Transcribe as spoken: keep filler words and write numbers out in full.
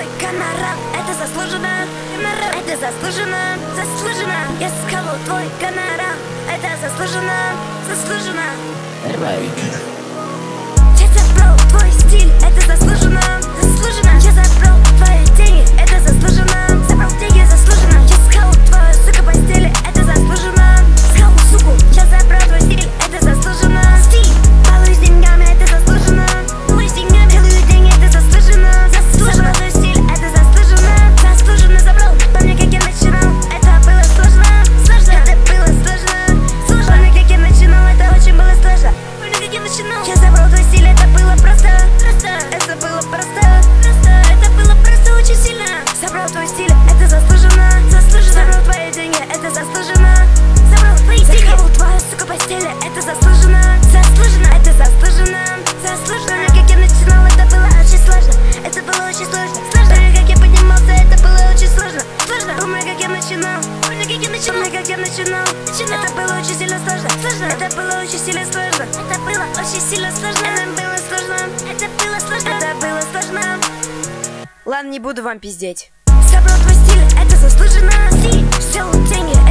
твой гонорар. Это заслуженно, это заслуженно, заслуженно. Я сколол твой гонорар. Это заслуженно, заслуженно. Я забрал твой стиль, это заслуженно, заслуженно. Я забрал твои деньги, это заслуженно. Забрал деньги, заслуженно. Я сколол твою сука в постели, это заслуженно. Сколол суку, я забрал твой стиль, это заслуженно. Стиль, балуюсь деньгами, это заслуженно. Балуюсь деньгами, делаю деньги, это заслуженно. Заслуженно твой стиль, это заслуженно. Заслуженно забрал, помню, как я начинал, это было сложно, сложно. Это было сложно, сложно. Помню, как я начинал, это очень было сложно. Помню, как я начинал. Я забрал твой стиль, это было просто, просто. Это было просто, просто. Это было просто очень сильно. Забрал твой стиль, это заслуженно, заслуженно. Забрал твои деньги, это заслуженно. Забрал твои деньги, заколол твою сука постели, это заслуженно, заслуженно. Это заслуженно, заслуженно. Помню, как я начинал, это было очень сложно. Это было очень сложно, сложно. Помню, как я поднимался, это было очень сложно, сложно. Помню, как я начинал, помню, как я начинал, помню, как я начинал, начинал. Это было очень сильно сложно, сложно. Это было очень сильно сложно. Это было очень сильно сложно. Это было сложно. Это было сложно. Это было сложно. Ладно, не буду вам пиздеть. Забрал твой стиль, это заслуженно. Стиль, взял деньги,